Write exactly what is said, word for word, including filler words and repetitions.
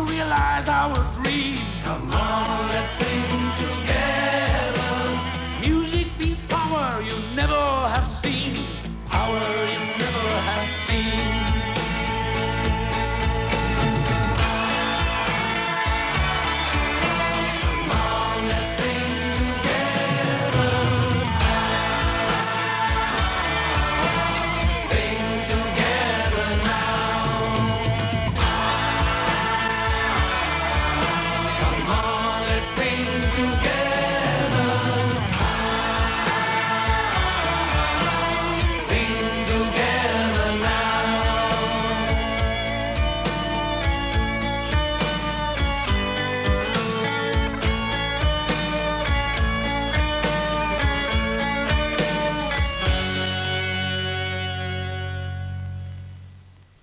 realize our dream. Come on, let's sing together. Music means power you never have seen. Power you never have seen. Come on, let's sing together. Sing together now. Come on, let's sing together.